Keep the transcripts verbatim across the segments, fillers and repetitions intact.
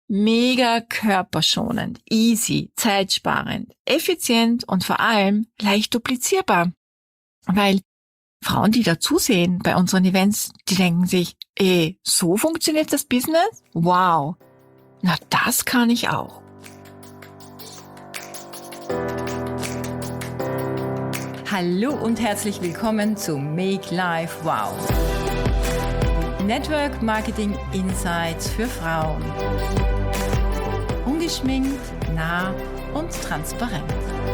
Mega körperschonend, easy, zeitsparend, effizient und vor allem leicht duplizierbar. Weil Frauen, die da zusehen bei unseren Events, die denken sich, eh, so funktioniert das Business? Wow, na das kann ich auch. Hallo und herzlich willkommen zu Make Life Wow. Network Marketing Insights für Frauen. Ungeschminkt, nah und transparent.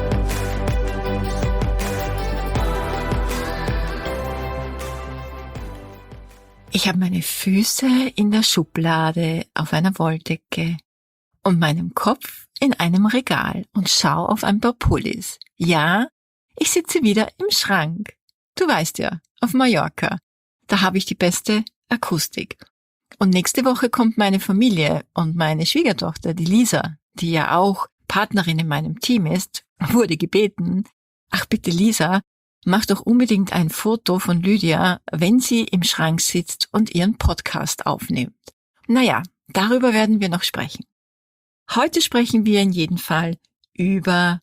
Ich habe meine Füße in der Schublade auf einer Wolldecke und meinen Kopf in einem Regal und schaue auf ein paar Pullis. Ja, ich sitze wieder im Schrank. Du weißt ja, auf Mallorca. Da habe ich die beste Akustik. Und nächste Woche kommt meine Familie und meine Schwiegertochter, die Lisa, die ja auch Partnerin in meinem Team ist, wurde gebeten, ach bitte Lisa, mach doch unbedingt ein Foto von Lydia, wenn sie im Schrank sitzt und ihren Podcast aufnimmt. Naja, darüber werden wir noch sprechen. Heute sprechen wir in jedem Fall über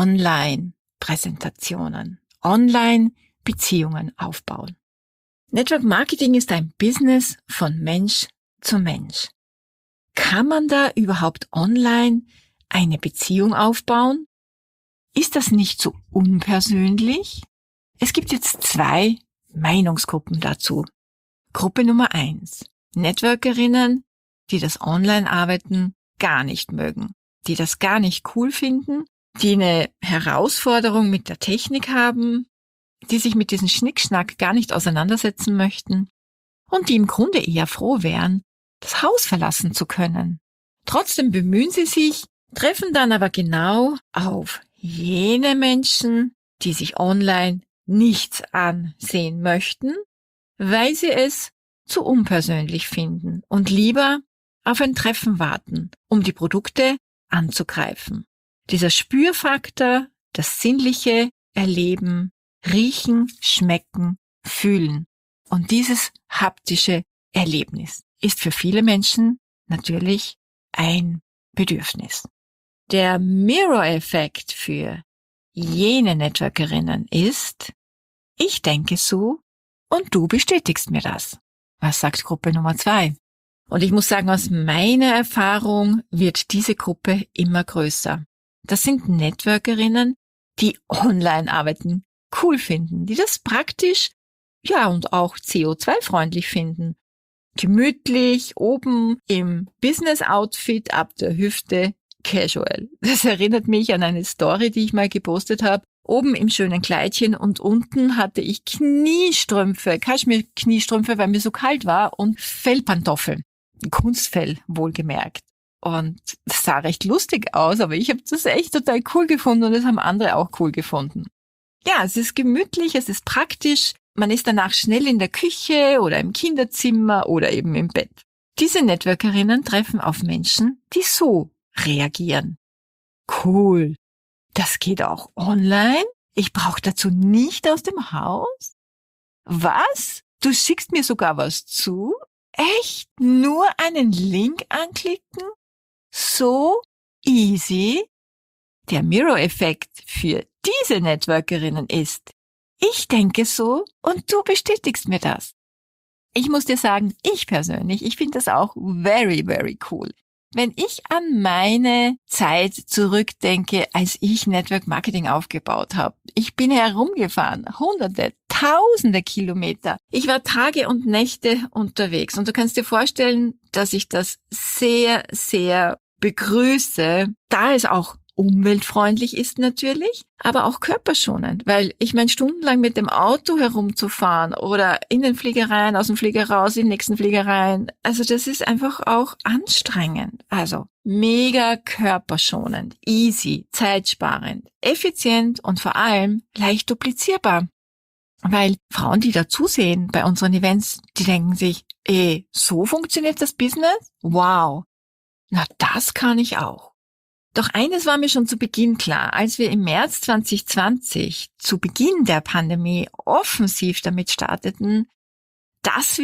Online-Präsentationen, Online-Beziehungen aufbauen. Network Marketing ist ein Business von Mensch zu Mensch. Kann man da überhaupt online eine Beziehung aufbauen? Ist das nicht so unpersönlich? Es gibt jetzt zwei Meinungsgruppen dazu. Gruppe Nummer eins. Networkerinnen, die das Online-Arbeiten gar nicht mögen, die das gar nicht cool finden, die eine Herausforderung mit der Technik haben, die sich mit diesem Schnickschnack gar nicht auseinandersetzen möchten und die im Grunde eher froh wären, das Haus verlassen zu können. Trotzdem bemühen sie sich, treffen dann aber genau auf jene Menschen, die sich online nichts ansehen möchten, weil sie es zu unpersönlich finden und lieber auf ein Treffen warten, um die Produkte anzugreifen. Dieser Spürfaktor, das sinnliche Erleben, Riechen, Schmecken, Fühlen und dieses haptische Erlebnis ist für viele Menschen natürlich ein Bedürfnis. Der Mirror-Effekt für jene Networkerinnen ist, ich denke so und du bestätigst mir das. Was sagt Gruppe Nummer zwei? Und ich muss sagen, aus meiner Erfahrung wird diese Gruppe immer größer. Das sind Networkerinnen, die online arbeiten cool finden, die das praktisch, ja, und auch C O zwei freundlich finden. Gemütlich, oben im Business-Outfit ab der Hüfte, casual. Das erinnert mich an eine Story, die ich mal gepostet habe. Oben im schönen Kleidchen und unten hatte ich Kniestrümpfe, Kaschmir-Kniestrümpfe, weil mir so kalt war und Fellpantoffeln. Kunstfell, wohlgemerkt. Und das sah recht lustig aus, aber ich habe das echt total cool gefunden und das haben andere auch cool gefunden. Ja, es ist gemütlich, es ist praktisch, man ist danach schnell in der Küche oder im Kinderzimmer oder eben im Bett. Diese Networkerinnen treffen auf Menschen, die so reagieren. Cool, das geht auch online? Ich brauche dazu nicht aus dem Haus? Was? Du schickst mir sogar was zu? Echt? Nur einen Link anklicken? So easy? Der Mirror-Effekt für diese Networkerinnen ist, ich denke so und du bestätigst mir das. Ich muss dir sagen, ich persönlich, ich finde das auch very, very cool. Wenn ich an meine Zeit zurückdenke, als ich Network Marketing aufgebaut habe, ich bin herumgefahren, hunderte, tausende Kilometer. Ich war Tage und Nächte unterwegs und du kannst dir vorstellen, dass ich das sehr, sehr begrüße, da es auch umweltfreundlich ist natürlich, aber auch körperschonend, weil ich meine, stundenlang mit dem Auto herumzufahren oder in den Flieger rein, aus dem Flieger raus, in den nächsten Flieger rein, also das ist einfach auch anstrengend. Also mega körperschonend, easy, zeitsparend, effizient und vor allem leicht duplizierbar. Weil Frauen, die da zusehen bei unseren Events, die denken sich, eh, so funktioniert das Business? Wow, na das kann ich auch. Doch eines war mir schon zu Beginn klar, als wir im März zwanzig zwanzig zu Beginn der Pandemie offensiv damit starteten, dass wir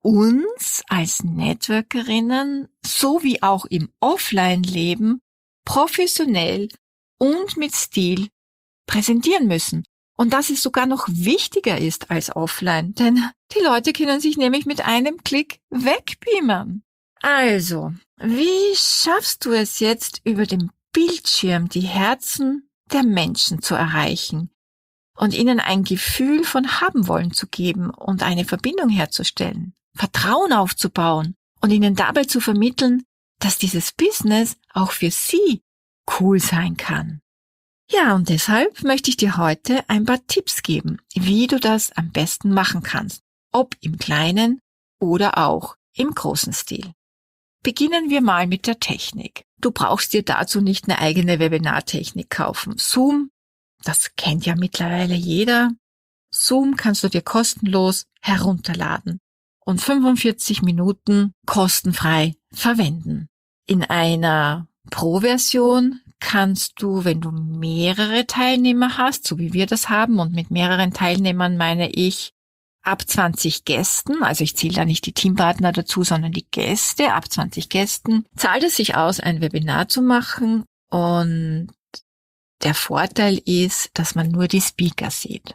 uns als Networkerinnen sowie auch im Offline-Leben professionell und mit Stil präsentieren müssen. Und dass es sogar noch wichtiger ist als offline, denn die Leute können sich nämlich mit einem Klick wegbeamen. Also, wie schaffst du es jetzt über den Bildschirm die Herzen der Menschen zu erreichen und ihnen ein Gefühl von haben wollen zu geben und eine Verbindung herzustellen, Vertrauen aufzubauen und ihnen dabei zu vermitteln, dass dieses Business auch für sie cool sein kann? Ja, und deshalb möchte ich dir heute ein paar Tipps geben, wie du das am besten machen kannst, ob im kleinen oder auch im großen Stil. Beginnen wir mal mit der Technik. Du brauchst dir dazu nicht eine eigene Webinartechnik kaufen. Zoom, das kennt ja mittlerweile jeder. Zoom kannst du dir kostenlos herunterladen und fünfundvierzig Minuten kostenfrei verwenden. In einer Pro-Version kannst du, wenn du mehrere Teilnehmer hast, so wie wir das haben, und mit mehreren Teilnehmern meine ich ab zwanzig Gästen, also ich zähle da nicht die Teampartner dazu, sondern die Gäste, ab zwanzig Gästen, zahlt es sich aus, ein Webinar zu machen, und der Vorteil ist, dass man nur die Speaker sieht.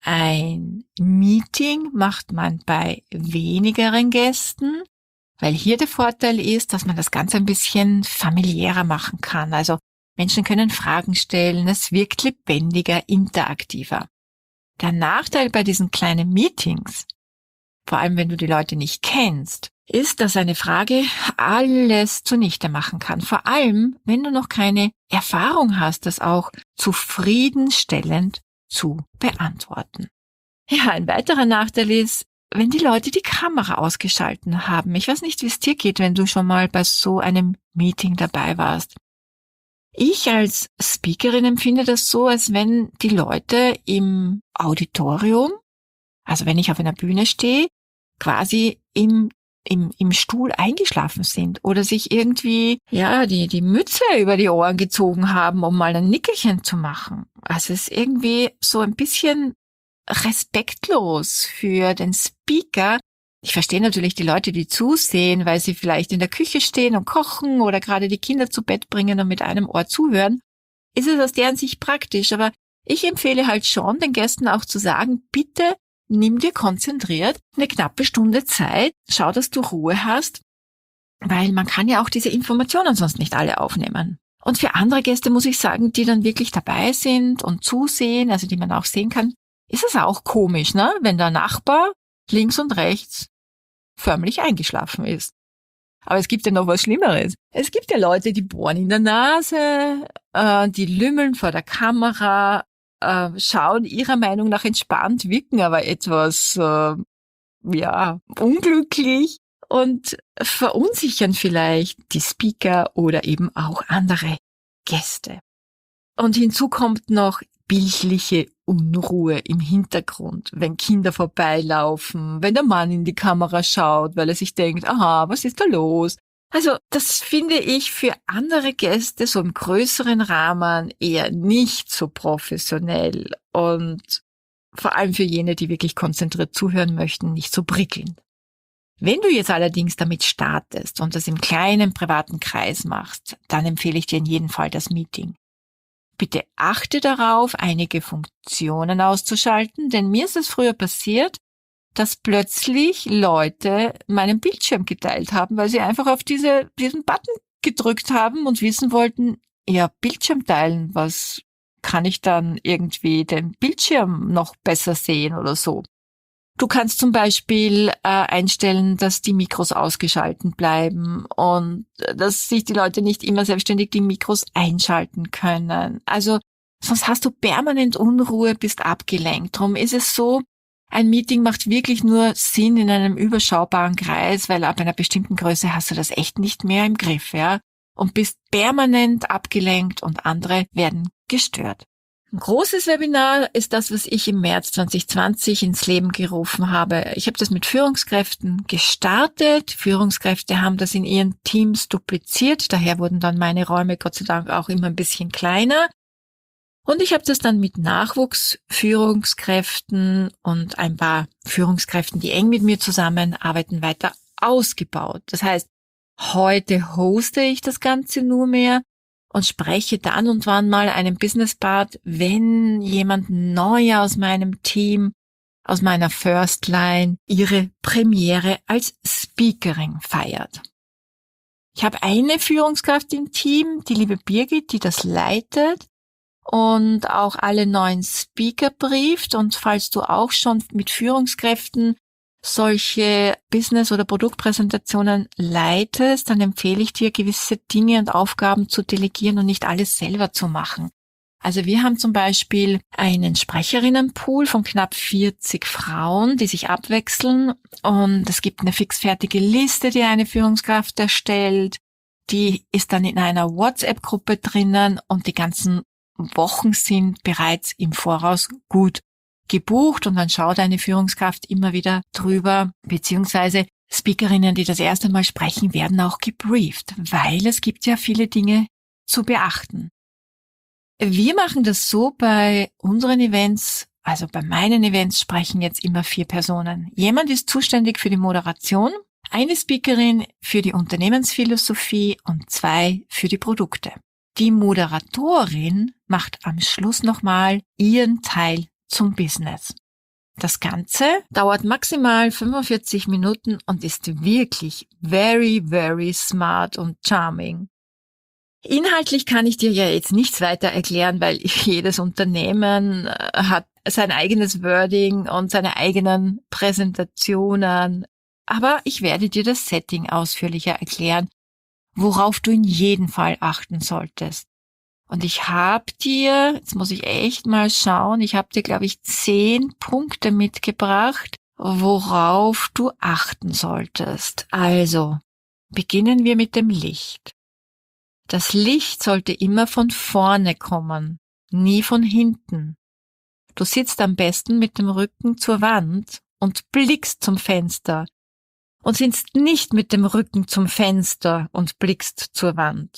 Ein Meeting macht man bei wenigeren Gästen, weil hier der Vorteil ist, dass man das Ganze ein bisschen familiärer machen kann. Also Menschen können Fragen stellen, es wirkt lebendiger, interaktiver. Der Nachteil bei diesen kleinen Meetings, vor allem wenn du die Leute nicht kennst, ist, dass eine Frage alles zunichte machen kann. Vor allem, wenn du noch keine Erfahrung hast, das auch zufriedenstellend zu beantworten. Ja, ein weiterer Nachteil ist, wenn die Leute die Kamera ausgeschalten haben. Ich weiß nicht, wie es dir geht, wenn du schon mal bei so einem Meeting dabei warst. Ich als Speakerin empfinde das so, als wenn die Leute im Auditorium, also wenn ich auf einer Bühne stehe, quasi im, im, im Stuhl eingeschlafen sind oder sich irgendwie, ja, die, die Mütze über die Ohren gezogen haben, um mal ein Nickerchen zu machen. Also es ist irgendwie so ein bisschen respektlos für den Speaker. Ich verstehe natürlich die Leute, die zusehen, weil sie vielleicht in der Küche stehen und kochen oder gerade die Kinder zu Bett bringen und mit einem Ohr zuhören. Ist es aus deren Sicht praktisch, aber ich empfehle halt schon, den Gästen auch zu sagen, bitte nimm dir konzentriert eine knappe Stunde Zeit, schau, dass du Ruhe hast, weil man kann ja auch diese Informationen sonst nicht alle aufnehmen. Und für andere Gäste muss ich sagen, die dann wirklich dabei sind und zusehen, also die man auch sehen kann, ist es auch komisch, ne, wenn der Nachbar links und rechts förmlich eingeschlafen ist. Aber es gibt ja noch was Schlimmeres. Es gibt ja Leute, die bohren in der Nase, äh, die lümmeln vor der Kamera, äh, schauen ihrer Meinung nach entspannt, wirken aber etwas, äh, ja, unglücklich und verunsichern vielleicht die Speaker oder eben auch andere Gäste. Und hinzu kommt noch bildliche Unruhe im Hintergrund, wenn Kinder vorbeilaufen, wenn der Mann in die Kamera schaut, weil er sich denkt, aha, was ist da los? Also das finde ich für andere Gäste so im größeren Rahmen eher nicht so professionell und vor allem für jene, die wirklich konzentriert zuhören möchten, nicht so prickelnd. Wenn du jetzt allerdings damit startest und das im kleinen privaten Kreis machst, dann empfehle ich dir in jedem Fall das Meeting. Bitte achte darauf, einige Funktionen auszuschalten, denn mir ist es früher passiert, dass plötzlich Leute meinen Bildschirm geteilt haben, weil sie einfach auf diese, diesen Button gedrückt haben und wissen wollten, ja, Bildschirm teilen, was kann ich dann irgendwie den Bildschirm noch besser sehen oder so. Du kannst zum Beispiel äh, einstellen, dass die Mikros ausgeschalten bleiben und dass sich die Leute nicht immer selbstständig die Mikros einschalten können. Also sonst hast du permanent Unruhe, bist abgelenkt. Drum ist es so, ein Meeting macht wirklich nur Sinn in einem überschaubaren Kreis, weil ab einer bestimmten Größe hast du das echt nicht mehr im Griff, ja, und bist permanent abgelenkt und andere werden gestört. Ein großes Webinar ist das, was ich im März zwanzig zwanzig ins Leben gerufen habe. Ich habe das mit Führungskräften gestartet. Führungskräfte haben das in ihren Teams dupliziert. Daher wurden dann meine Räume Gott sei Dank auch immer ein bisschen kleiner. Und ich habe das dann mit Nachwuchsführungskräften und ein paar Führungskräften, die eng mit mir zusammenarbeiten, weiter ausgebaut. Das heißt, heute hoste ich das Ganze nur mehr und spreche dann und wann mal einen Business-Part, wenn jemand neu aus meinem Team, aus meiner First Line, ihre Premiere als Speakerin feiert. Ich habe eine Führungskraft im Team, die liebe Birgit, die das leitet und auch alle neuen Speaker brieft. Und falls du auch schon mit Führungskräften solche Business- oder Produktpräsentationen leitest, dann empfehle ich dir, gewisse Dinge und Aufgaben zu delegieren und nicht alles selber zu machen. Also wir haben zum Beispiel einen Sprecherinnenpool von knapp vierzig Frauen, die sich abwechseln, und es gibt eine fixfertige Liste, die eine Führungskraft erstellt. Die ist dann in einer WhatsApp-Gruppe drinnen und die ganzen Wochen sind bereits im Voraus gut gebucht, und dann schaut eine Führungskraft immer wieder drüber, beziehungsweise Speakerinnen, die das erste Mal sprechen, werden auch gebrieft, weil es gibt ja viele Dinge zu beachten. Wir machen das so bei unseren Events, also bei meinen Events sprechen jetzt immer vier Personen. Jemand ist zuständig für die Moderation, eine Speakerin für die Unternehmensphilosophie und zwei für die Produkte. Die Moderatorin macht am Schluss nochmal ihren Teil zum Business. Das Ganze dauert maximal fünfundvierzig Minuten und ist wirklich very, very smart und charming. Inhaltlich kann ich dir ja jetzt nichts weiter erklären, weil jedes Unternehmen hat sein eigenes Wording und seine eigenen Präsentationen. Aber ich werde dir das Setting ausführlicher erklären, worauf du in jedem Fall achten solltest. Und ich habe dir, jetzt muss ich echt mal schauen, ich habe dir, glaube ich, zehn Punkte mitgebracht, worauf du achten solltest. Also, beginnen wir mit dem Licht. Das Licht sollte immer von vorne kommen, nie von hinten. Du sitzt am besten mit dem Rücken zur Wand und blickst zum Fenster und sitzt nicht mit dem Rücken zum Fenster und blickst zur Wand.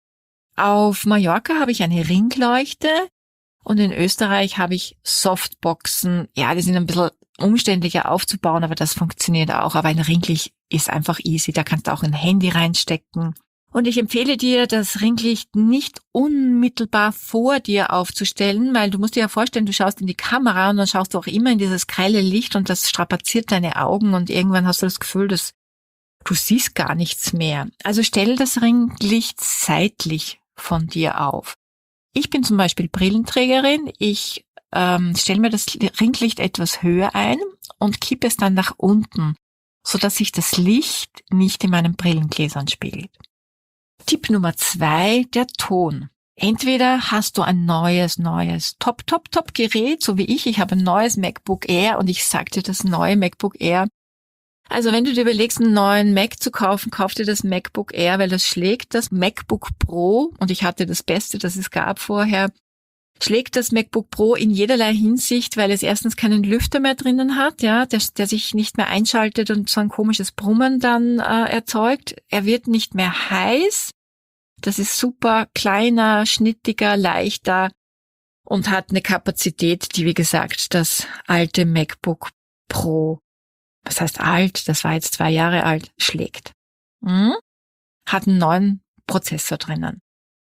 Auf Mallorca habe ich eine Ringleuchte und in Österreich habe ich Softboxen. Ja, die sind ein bisschen umständlicher aufzubauen, aber das funktioniert auch. Aber ein Ringlicht ist einfach easy, da kannst du auch ein Handy reinstecken. Und ich empfehle dir, das Ringlicht nicht unmittelbar vor dir aufzustellen, weil du musst dir ja vorstellen, du schaust in die Kamera und dann schaust du auch immer in dieses grelle Licht und das strapaziert deine Augen und irgendwann hast du das Gefühl, dass du siehst gar nichts mehr. Also stell das Ringlicht seitlich von dir auf. Ich bin zum Beispiel Brillenträgerin. Ich ähm, stelle mir das Ringlicht etwas höher ein und kippe es dann nach unten, sodass sich das Licht nicht in meinen Brillengläsern spiegelt. Tipp Nummer zwei, der Ton. Entweder hast du ein neues, neues Top, Top, Top Gerät, so wie ich. Ich habe ein neues MacBook Air und ich sag dir, das neue MacBook Air. Also wenn du dir überlegst, einen neuen Mac zu kaufen, kauf dir das MacBook Air, weil das schlägt das MacBook Pro, und ich hatte das Beste, das es gab vorher, schlägt das MacBook Pro in jederlei Hinsicht, weil es erstens keinen Lüfter mehr drinnen hat, ja, der, der sich nicht mehr einschaltet und so ein komisches Brummen dann äh, erzeugt. Er wird nicht mehr heiß. Das ist super kleiner, schnittiger, leichter und hat eine Kapazität, die, wie gesagt, das alte MacBook Pro, was heißt alt, das war jetzt zwei Jahre alt, schlägt. Hm? Hat einen neuen Prozessor drinnen.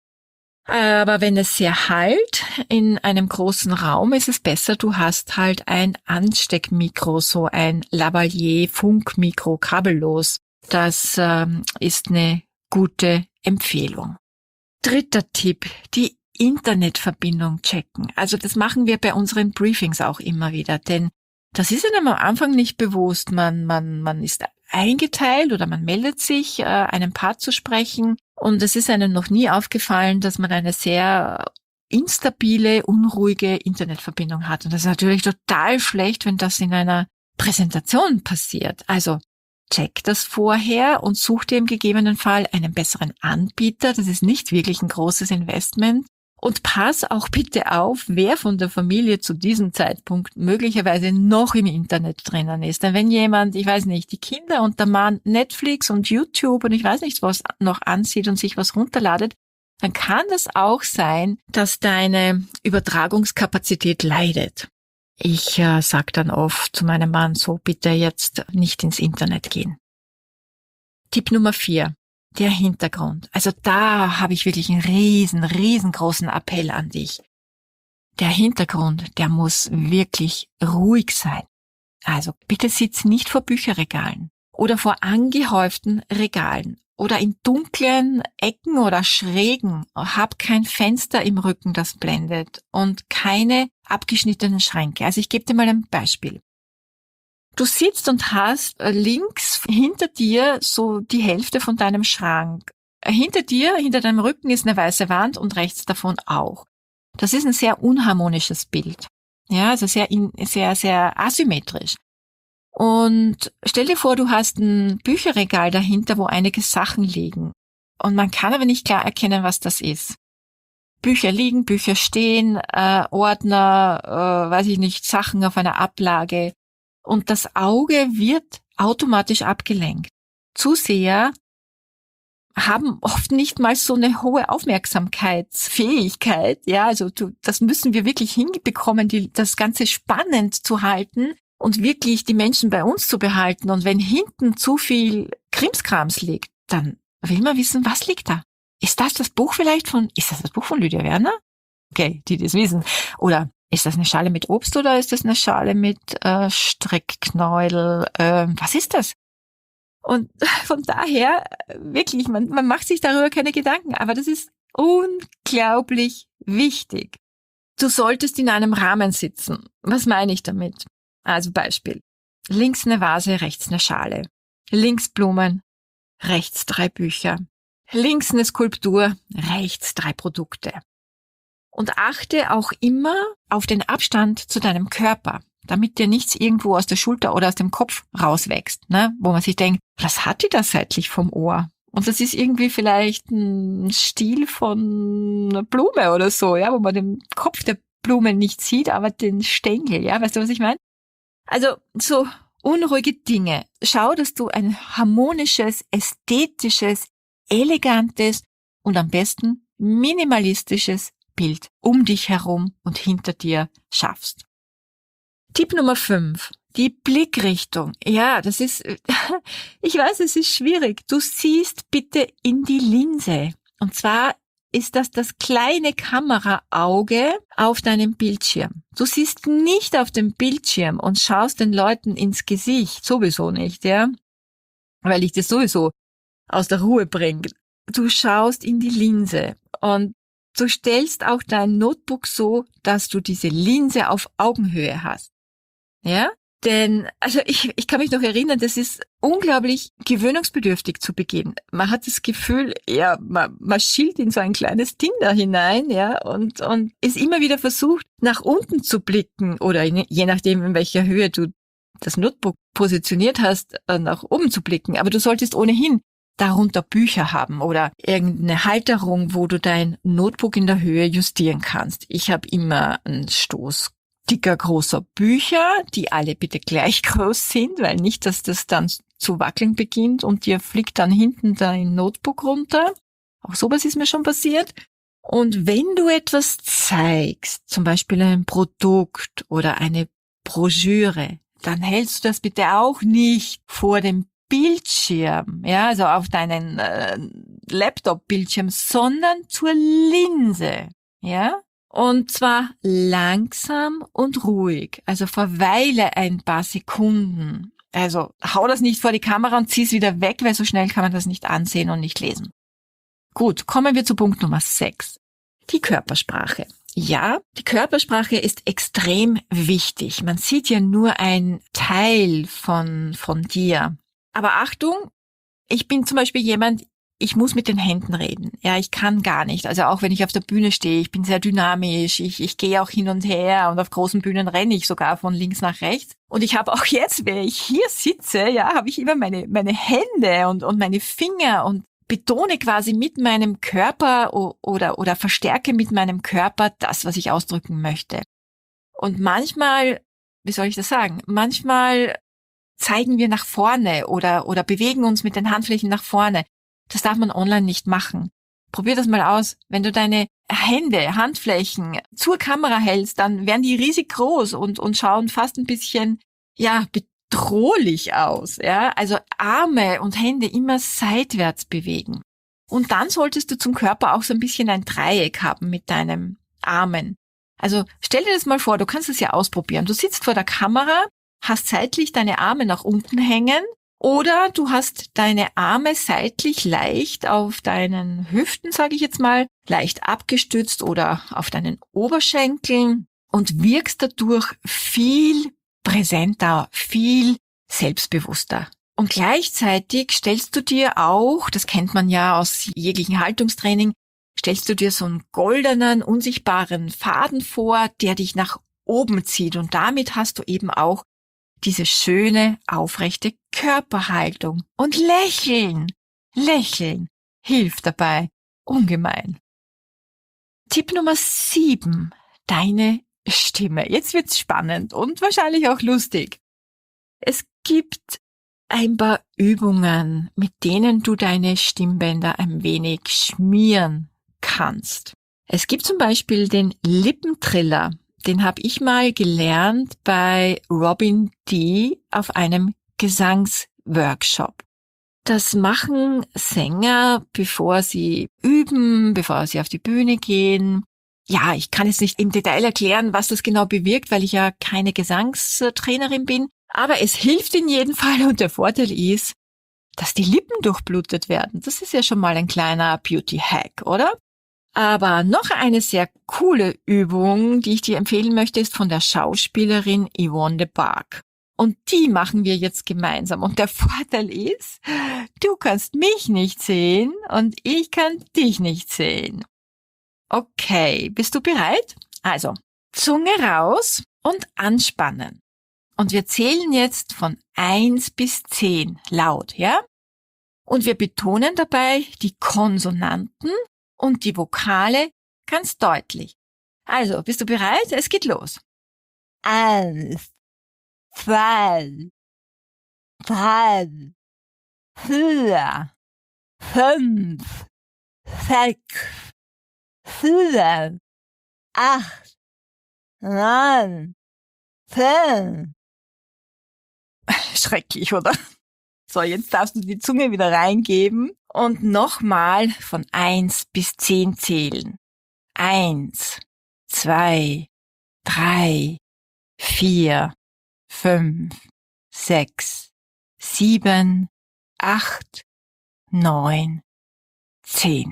Aber wenn es sehr hallt in einem großen Raum, ist es besser, du hast halt ein Ansteckmikro, so ein Lavalier-Funkmikro, kabellos. Das ähm, ist eine gute Empfehlung. Dritter Tipp, die Internetverbindung checken. Also das machen wir bei unseren Briefings auch immer wieder, denn das ist einem am Anfang nicht bewusst. Man, man, man ist eingeteilt oder man meldet sich, äh, einen Part zu sprechen, und es ist einem noch nie aufgefallen, dass man eine sehr instabile, unruhige Internetverbindung hat. Und das ist natürlich total schlecht, wenn das in einer Präsentation passiert. Also check das vorher und such dir im gegebenen Fall einen besseren Anbieter. Das ist nicht wirklich ein großes Investment. Und pass auch bitte auf, wer von der Familie zu diesem Zeitpunkt möglicherweise noch im Internet drinnen ist. Denn wenn jemand, ich weiß nicht, die Kinder und der Mann Netflix und YouTube und ich weiß nicht was noch ansieht und sich was runterladet, dann kann das auch sein, dass deine Übertragungskapazität leidet. Ich äh, sage dann oft zu meinem Mann so, bitte jetzt nicht ins Internet gehen. Tipp Nummer vier, der Hintergrund. Also da habe ich wirklich einen riesen, riesengroßen Appell an dich. Der Hintergrund, der muss wirklich ruhig sein. Also bitte sitz nicht vor Bücherregalen oder vor angehäuften Regalen oder in dunklen Ecken oder Schrägen. Hab kein Fenster im Rücken, das blendet und keine abgeschnittenen Schränke. Also ich gebe dir mal ein Beispiel. Du sitzt und hast links hinter dir so die Hälfte von deinem Schrank. Hinter dir, hinter deinem Rücken ist eine weiße Wand und rechts davon auch. Das ist ein sehr unharmonisches Bild. Ja, also sehr, sehr, sehr asymmetrisch. Und stell dir vor, du hast ein Bücherregal dahinter, wo einige Sachen liegen. Und man kann aber nicht klar erkennen, was das ist. Bücher liegen, Bücher stehen, äh, Ordner, äh, weiß ich nicht, Sachen auf einer Ablage. Und das Auge wird automatisch abgelenkt. Zuseher haben oft nicht mal so eine hohe Aufmerksamkeitsfähigkeit. Ja, also du, das müssen wir wirklich hinbekommen, die, das Ganze spannend zu halten und wirklich die Menschen bei uns zu behalten. Und wenn hinten zu viel Krimskrams liegt, dann will man wissen, was liegt da? Ist das das Buch vielleicht von, ist das das Buch von Lydia Werner? Okay, die das wissen. Oder ist das eine Schale mit Obst oder ist das eine Schale mit äh, Streckknäuel? Äh, was ist das? Und von daher, wirklich, man, man macht sich darüber keine Gedanken, aber das ist unglaublich wichtig. Du solltest in einem Rahmen sitzen. Was meine ich damit? Also Beispiel. Links eine Vase, rechts eine Schale. Links Blumen, rechts drei Bücher. Links eine Skulptur, rechts drei Produkte. Und achte auch immer auf den Abstand zu deinem Körper, damit dir nichts irgendwo aus der Schulter oder aus dem Kopf rauswächst, ne? Wo man sich denkt, was hat die da seitlich vom Ohr? Und das ist irgendwie vielleicht ein Stiel von einer Blume oder so, ja, wo man den Kopf der Blume nicht sieht, aber den Stängel, ja, weißt du, was ich meine? Also so unruhige Dinge. Schau, dass du ein harmonisches, ästhetisches, elegantes und am besten minimalistisches Bild um dich herum und hinter dir schaffst. Tipp Nummer fünf. Die Blickrichtung. Ja, das ist, ich weiß, es ist schwierig. Du siehst bitte in die Linse. Und zwar ist das das kleine Kameraauge auf deinem Bildschirm. Du siehst nicht auf dem Bildschirm und schaust den Leuten ins Gesicht. Sowieso nicht, ja. Weil ich das sowieso aus der Ruhe bringe. Du schaust in die Linse und du stellst auch dein Notebook so, dass du diese Linse auf Augenhöhe hast. Ja? Denn, also ich, ich kann mich noch erinnern, das ist unglaublich gewöhnungsbedürftig zu Beginn. Man hat das Gefühl, ja, man, man schielt in so ein kleines Ding da hinein, ja, und, und ist immer wieder versucht, nach unten zu blicken oder in, je nachdem, in welcher Höhe du das Notebook positioniert hast, nach oben zu blicken. Aber du solltest ohnehin darunter Bücher haben oder irgendeine Halterung, wo du dein Notebook in der Höhe justieren kannst. Ich habe immer einen Stoß dicker, großer Bücher, die alle bitte gleich groß sind, weil nicht, dass das dann zu wackeln beginnt und dir fliegt dann hinten dein Notebook runter. Auch sowas ist mir schon passiert. Und wenn du etwas zeigst, zum Beispiel ein Produkt oder eine Broschüre, dann hältst du das bitte auch nicht vor dem Bildschirm, ja, also auf deinen äh, Laptop-Bildschirm, sondern zur Linse, ja. Und zwar langsam und ruhig. Also verweile ein paar Sekunden. Also hau das nicht vor die Kamera und zieh's wieder weg, weil so schnell kann man das nicht ansehen und nicht lesen. Gut, kommen wir zu Punkt Nummer sechs. Die Körpersprache. Ja, die Körpersprache ist extrem wichtig. Man sieht ja nur ein Teil von, von dir. Aber Achtung, ich bin zum Beispiel jemand, ich muss mit den Händen reden. Ja, ich kann gar nicht. Also auch wenn ich auf der Bühne stehe, ich bin sehr dynamisch, ich, ich gehe auch hin und her und auf großen Bühnen renne ich sogar von links nach rechts. Und ich habe auch jetzt, wenn ich hier sitze, ja, habe ich immer meine, meine Hände und, und meine Finger und betone quasi mit meinem Körper oder, oder verstärke mit meinem Körper das, was ich ausdrücken möchte. Und manchmal, wie soll ich das sagen, manchmal zeigen wir nach vorne oder, oder bewegen uns mit den Handflächen nach vorne. Das darf man online nicht machen. Probier das mal aus. Wenn du deine Hände, Handflächen zur Kamera hältst, dann werden die riesig groß und, und schauen fast ein bisschen, ja, bedrohlich aus, ja. Also Arme und Hände immer seitwärts bewegen. Und dann solltest du zum Körper auch so ein bisschen ein Dreieck haben mit deinen Armen. Also stell dir das mal vor, du kannst es ja ausprobieren. Du sitzt vor der Kamera, hast seitlich deine Arme nach unten hängen oder du hast deine Arme seitlich leicht auf deinen Hüften, sage ich jetzt mal, leicht abgestützt oder auf deinen Oberschenkeln und wirkst dadurch viel präsenter, viel selbstbewusster. Und gleichzeitig stellst du dir auch, das kennt man ja aus jeglichen Haltungstraining, stellst du dir so einen goldenen, unsichtbaren Faden vor, der dich nach oben zieht. Und damit hast du eben auch diese schöne, aufrechte Körperhaltung. Und lächeln, lächeln hilft dabei ungemein. Tipp Nummer sieben, deine Stimme. Jetzt wird's spannend und wahrscheinlich auch lustig. Es gibt ein paar Übungen, mit denen du deine Stimmbänder ein wenig schmieren kannst. Es gibt zum Beispiel den Lippentriller. Den habe ich mal gelernt bei Robin D. auf einem Gesangsworkshop. Das machen Sänger, bevor sie üben, bevor sie auf die Bühne gehen. Ja, ich kann jetzt nicht im Detail erklären, was das genau bewirkt, weil ich ja keine Gesangstrainerin bin. Aber es hilft in jedem Fall und der Vorteil ist, dass die Lippen durchblutet werden. Das ist ja schon mal ein kleiner Beauty-Hack, oder? Aber noch eine sehr coole Übung, die ich dir empfehlen möchte, ist von der Schauspielerin Yvonne de Barg. Und die machen wir jetzt gemeinsam. Und der Vorteil ist, du kannst mich nicht sehen und ich kann dich nicht sehen. Okay, bist du bereit? Also, Zunge raus und anspannen. Und wir zählen jetzt von eins bis zehn laut, ja? Und wir betonen dabei die Konsonanten und die Vokale ganz deutlich. Also, bist du bereit? Es geht los. Eins, zwei, drei, vier, fünf, sechs, sieben, acht, neun, zehn. Schrecklich, oder? So, jetzt darfst du die Zunge wieder reingeben und nochmal von eins bis zehn zählen. Eins, zwei, drei, vier, fünf, sechs, sieben, acht, neun, zehn.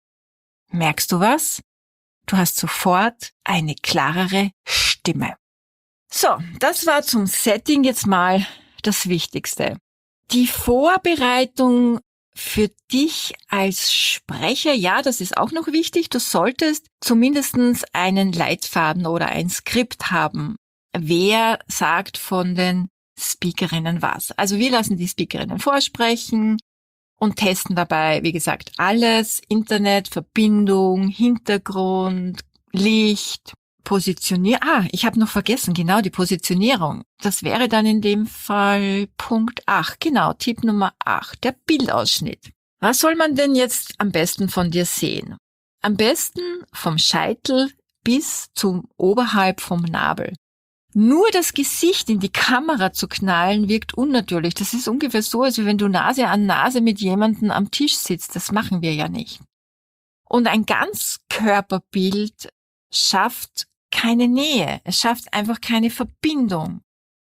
Merkst du was? Du hast sofort eine klarere Stimme. So, das war zum Setting jetzt mal das Wichtigste. Die Vorbereitung für dich als Sprecher, ja, das ist auch noch wichtig. Du solltest zumindest einen Leitfaden oder ein Skript haben. Wer sagt von den Speakerinnen was? Also wir lassen die Speakerinnen vorsprechen und testen dabei, wie gesagt, alles. Internet, Verbindung, Hintergrund, Licht, Positionier. Ah, ich habe noch vergessen, genau, die Positionierung. Das wäre dann in dem Fall Punkt acht. Genau, Tipp Nummer acht, der Bildausschnitt. Was soll man denn jetzt am besten von dir sehen? Am besten vom Scheitel bis zum oberhalb vom Nabel. Nur das Gesicht in die Kamera zu knallen, wirkt unnatürlich. Das ist ungefähr so, als wenn du Nase an Nase mit jemandem am Tisch sitzt. Das machen wir ja nicht. Und ein Ganzkörperbild schafft keine Nähe. Es schafft einfach keine Verbindung.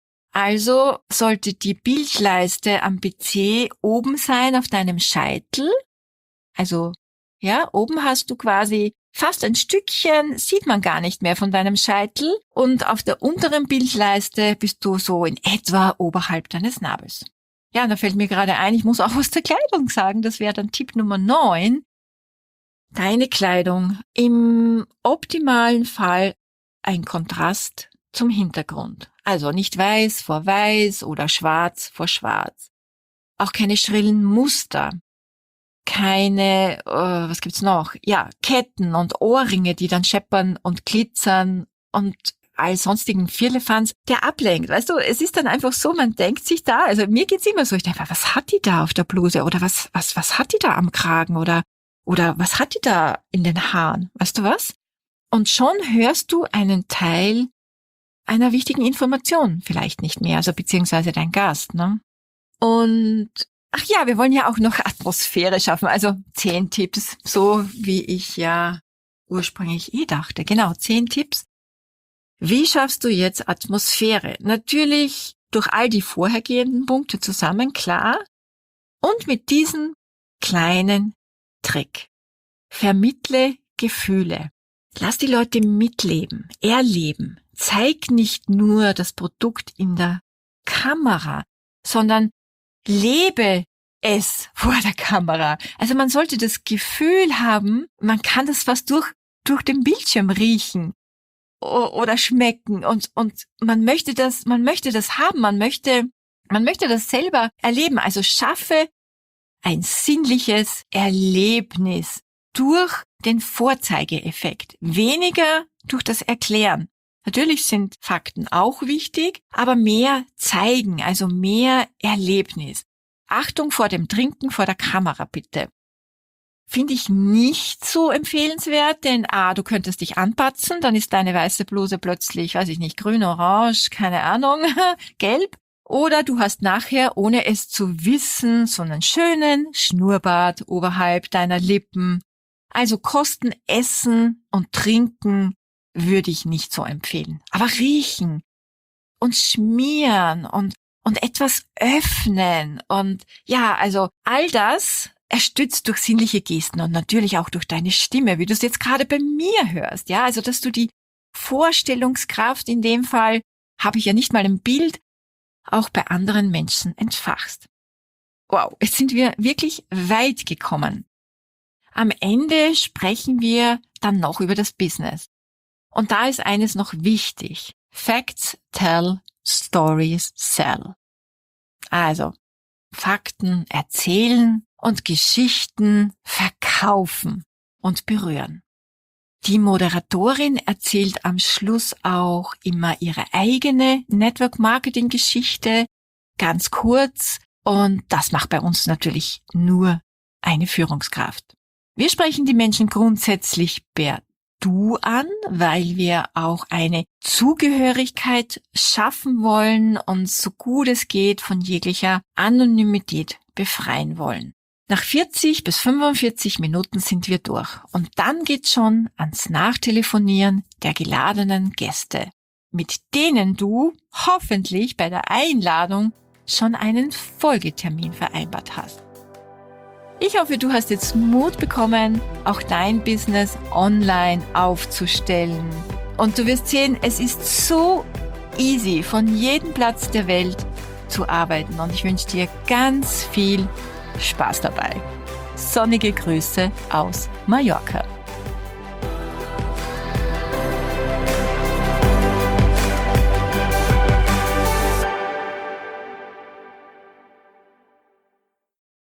Also sollte die Bildleiste am P C oben sein auf deinem Scheitel. Also, ja, oben hast du quasi fast ein Stückchen, sieht man gar nicht mehr von deinem Scheitel. Und auf der unteren Bildleiste bist du so in etwa oberhalb deines Nabels. Ja, und da fällt mir gerade ein, ich muss auch was zur Kleidung sagen. Das wäre dann Tipp Nummer neun. Deine Kleidung. Im optimalen Fall ein Kontrast zum Hintergrund. Also nicht weiß vor weiß oder schwarz vor schwarz. Auch keine schrillen Muster. Keine, äh, was gibt's noch? Ja, Ketten und Ohrringe, die dann scheppern und glitzern und all sonstigen Firlefanz, der ablenkt. Weißt du, es ist dann einfach so, man denkt sich da, also mir geht's immer so, ich denke, was hat die da auf der Bluse oder was, was, was hat die da am Kragen oder, Oder was hat die da in den Haaren? Weißt du was? Und schon hörst du einen Teil einer wichtigen Information vielleicht nicht mehr, also beziehungsweise dein Gast, ne? Und ach ja, wir wollen ja auch noch Atmosphäre schaffen, also zehn Tipps, so wie ich ja ursprünglich eh dachte. Genau, zehn Tipps. Wie schaffst du jetzt Atmosphäre? Natürlich durch all die vorhergehenden Punkte zusammen, klar. Und mit diesem kleinen Trick. Vermittle Gefühle. Lass die Leute mitleben, erleben. Zeig nicht nur das Produkt in der Kamera, sondern lebe es vor der Kamera. Also man sollte das Gefühl haben, man kann das fast durch, durch den Bildschirm riechen oder schmecken und, und man möchte das, man möchte das haben, man möchte, man möchte das selber erleben. Also schaffe ein sinnliches Erlebnis durch den Vorzeigeeffekt, weniger durch das Erklären. Natürlich sind Fakten auch wichtig, aber mehr zeigen, also mehr Erlebnis. Achtung vor dem Trinken vor der Kamera bitte. Finde ich nicht so empfehlenswert, denn A, du könntest dich anpatzen, dann ist deine weiße Bluse plötzlich, weiß ich nicht, grün, orange, keine Ahnung, gelb. Oder du hast nachher, ohne es zu wissen, so einen schönen Schnurrbart oberhalb deiner Lippen. Also Kosten, Essen und Trinken würde ich nicht so empfehlen. Aber riechen und schmieren und, und etwas öffnen und ja, also all das erstützt durch sinnliche Gesten und natürlich auch durch deine Stimme, wie du es jetzt gerade bei mir hörst. Ja, also dass du die Vorstellungskraft in dem Fall, habe ich ja nicht mal im Bild, auch bei anderen Menschen entfachst. Wow, jetzt sind wir wirklich weit gekommen. Am Ende sprechen wir dann noch über das Business. Und da ist eines noch wichtig. Facts tell, stories sell. Also, Fakten erzählen und Geschichten verkaufen und berühren. Die Moderatorin erzählt am Schluss auch immer ihre eigene Network-Marketing-Geschichte, ganz kurz, und das macht bei uns natürlich nur eine Führungskraft. Wir sprechen die Menschen grundsätzlich per Du an, weil wir auch eine Zugehörigkeit schaffen wollen und so gut es geht von jeglicher Anonymität befreien wollen. Nach vierzig bis fünfundvierzig Minuten sind wir durch und dann geht's schon ans Nachtelefonieren der geladenen Gäste, mit denen du hoffentlich bei der Einladung schon einen Folgetermin vereinbart hast. Ich hoffe, du hast jetzt Mut bekommen, auch dein Business online aufzustellen. Und du wirst sehen, es ist so easy, von jedem Platz der Welt zu arbeiten. Und ich wünsche dir ganz viel Spaß dabei. Sonnige Grüße aus Mallorca.